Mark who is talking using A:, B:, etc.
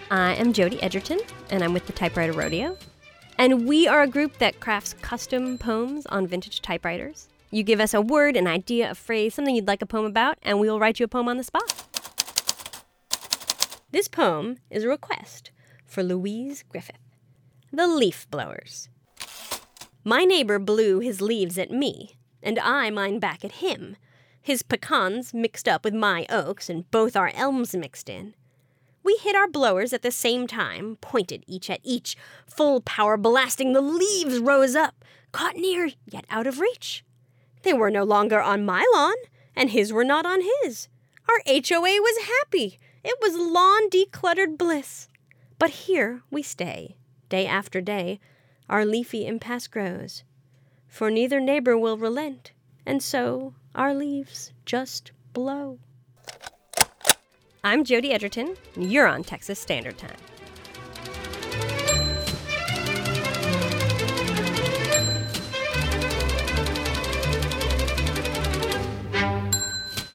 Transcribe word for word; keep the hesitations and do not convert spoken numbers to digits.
A: I am Jody Edgerton, and I'm with the Typewriter Rodeo. And we are a group that crafts custom poems on vintage typewriters. You give us a word, an idea, a phrase, something you'd like a poem about, and we will write you a poem on the spot. This poem is a request for Louise Griffith. The Leaf Blowers. My neighbor blew his leaves at me, and I mine back at him. His pecans mixed up with my oaks, and both our elms mixed in. We hit our blowers at the same time, pointed each at each, full power blasting. The leaves rose up, caught near, yet out of reach. They were no longer on my lawn, and his were not on his. Our H O A was happy. It was lawn decluttered bliss. But here we stay, day after day, our leafy impasse grows. For neither neighbor will relent, and so our leaves just blow. I'm Jody Edgerton, and you're on Texas Standard Time.